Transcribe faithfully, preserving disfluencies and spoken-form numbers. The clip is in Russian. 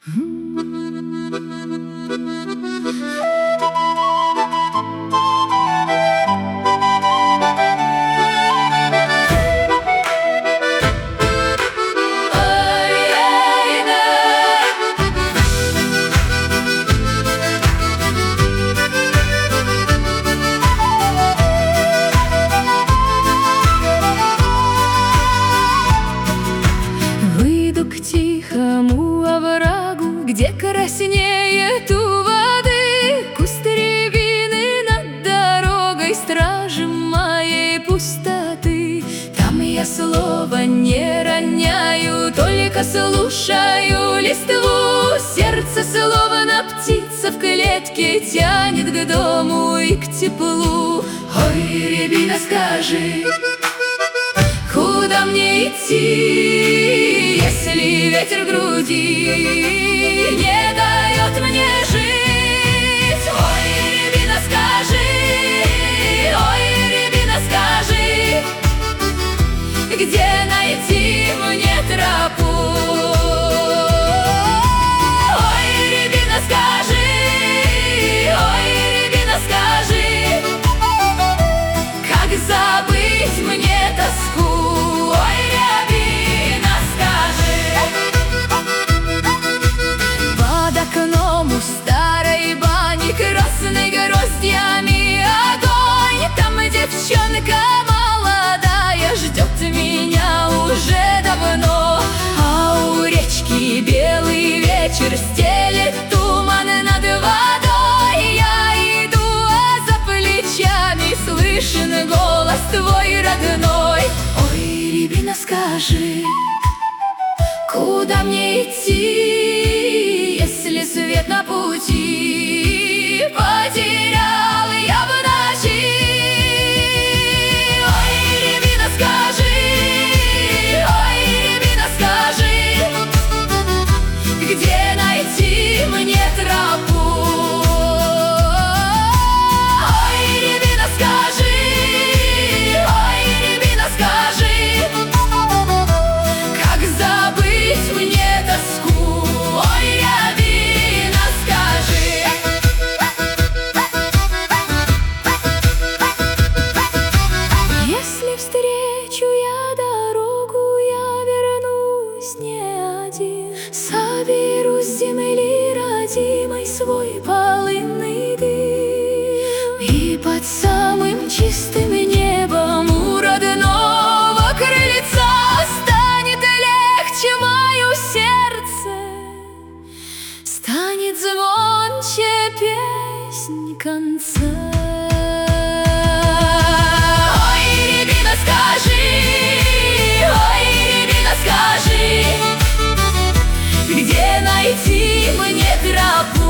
Выйду к тихому оврагу, где краснеет у воды куст рябины над дорогой, стражем моей пустоты. Там я слова не роняю, только слушаю листву. Сердце словно птица в клетке тянет к дому и к теплу. Ой, рябина, скажи, куда мне идти, если ветер в груди не дает мне жить? Ой, рябина, скажи, ой, рябина, скажи, где найти мне тропу? Ой, рябина, скажи, ой, рябина, скажи, как забыть мне тоску? У старой бани красной гроздьями огонь. Там девчонка молодая ждет меня уже давно. А у речки белый вечер стелет туман над водой. Я иду, а за плечами слышен голос твой родной. Ой, рябина, скажи, куда мне идти, если свет на пути потерял я в ночи? Ой, рябина, скажи, ой, рябина, скажи, где найти мне тропу? Ой, рябина, скажи, ой, рябина, скажи, как забыть мне тоску? Ой, рябина, скажи. Если встречу я дорогу, я вернусь не один. Соберу с земли родимой свой полынный дым, и под самым чистым небом у родного крыльца станет легче мое сердце, станет звонче песнь конца. Ой, рябина, скажи, ой, рябина, скажи, где найти мне тропу?